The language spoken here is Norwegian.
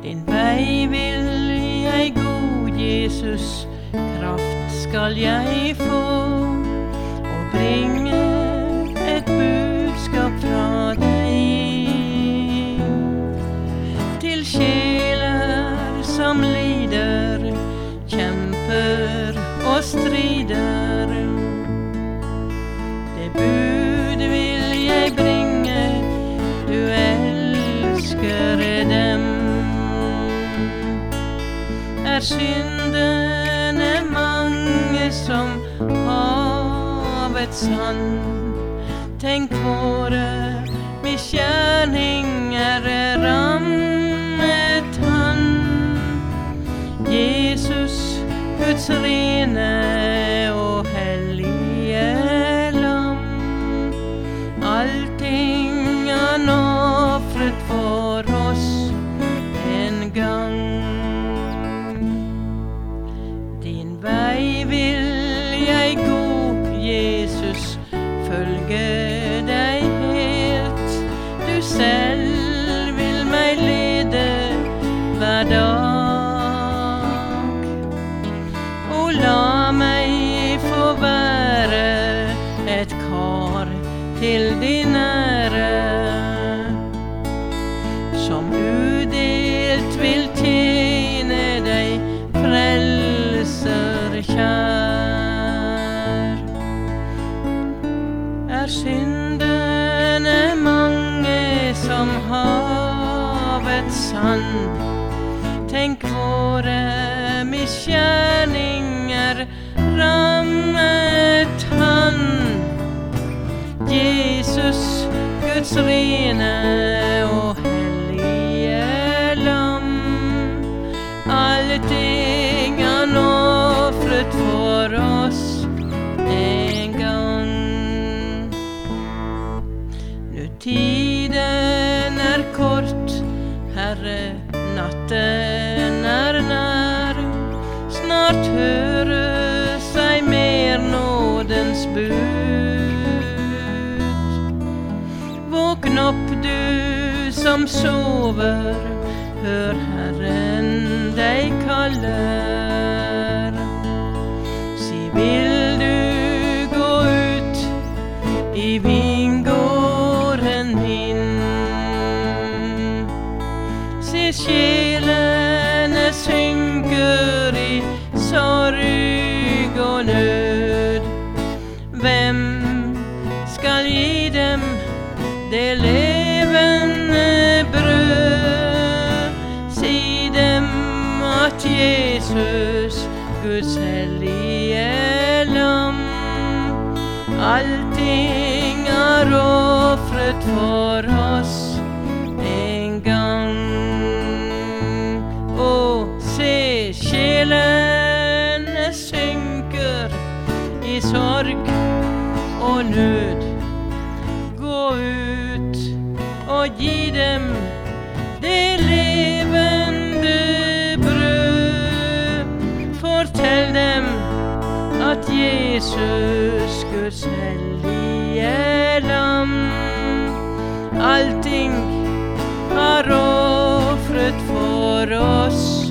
Din vei vil jeg gå, Jesus, kraft skal jeg få, og bringe et budskap fra deg til sjeler som lider, kjemper og strider. Det bud vil jeg bringe, du elsker dem. Syndene mange som havets sand. Tenk våre misgjerninger rammet han. Jesus, Guds rene og hellige lam. Allting han offret for oss en gang. Din vei vil jeg gå, Jesus, følge deg helt. Du selv vil meg lede hver dag. Og la meg få være et kar til din ære, som udelt vil tjene deg, frelser kjær. Syndene mange som havets sand. Tenk våre misgjerninger rammet han. Jesus, Guds rene og hellige lam. Allting han offret for oss en gang. Nu tiden kort, Herre, natten nær. Snart hører seg mer nådens bud. Våkn opp, du som sover, hør Herren deg kaller. Si, vil du gå ut i vingården min? Se, sjelene synker i sorg og nød. Hvem skal gi dem det levende brød? Si dem at Jesus, Guds hellige lam, allting har offret for oss en gang. Og se, sjelene synker i sorg og nød. Gå ut og gi dem det levende brød. Fortell dem at Jesus, Guds hellige lam, allting har offret for oss